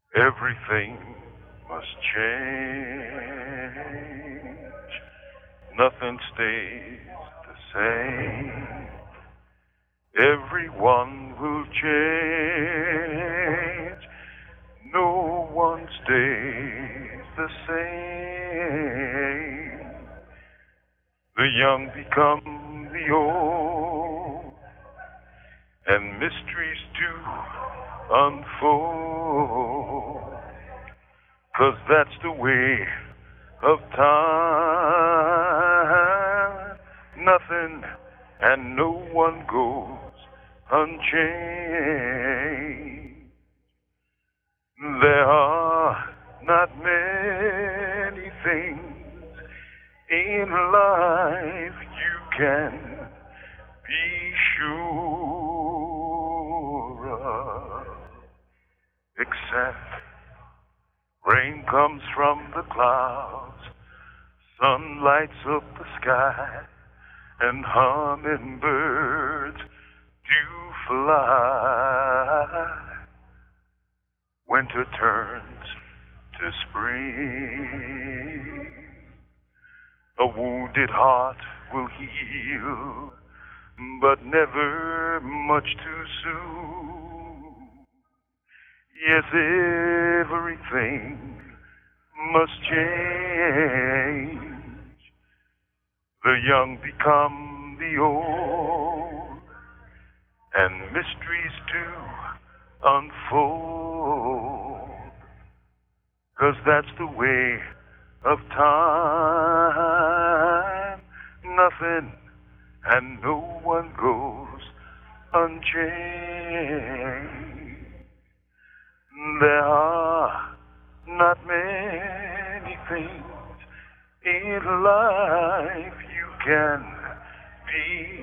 Everything must change. Nothing stays the same. Everyone will change. No one stays the same. The young become the old, and mysteries do unfold. 'Cause that's the way of time. Nothing and no one goes unchanged. There are not many things in life you can be sure of, except rain comes from the clouds, sun lights up the sky, and hummingbirds do fly. Winter turns to spring. A wounded heart will heal, but never much too soon. Yes, everything must change. The young become the old, and mysteries do unfold. 'Cause that's the way of time. Nothing and no one goes unchanged. There are not many things in life you can be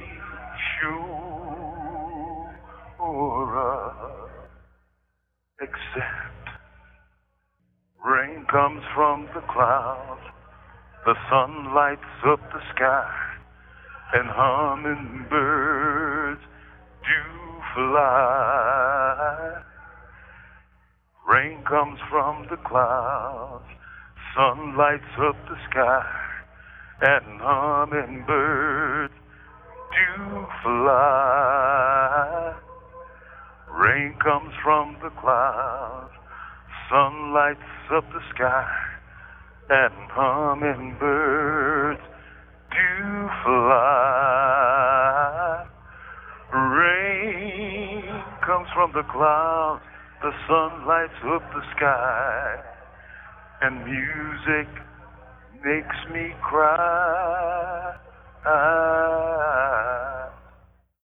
sure of, except rain comes from the clouds, the sun lights up the sky, and hummingbirds do fly. Rain comes from the clouds, sun lights up the sky, and hummingbirds do fly. Rain comes from the clouds, sun lights up the sky, and hummingbirds do fly. Rain comes from the clouds, the sun lights up the sky, and music makes me cry.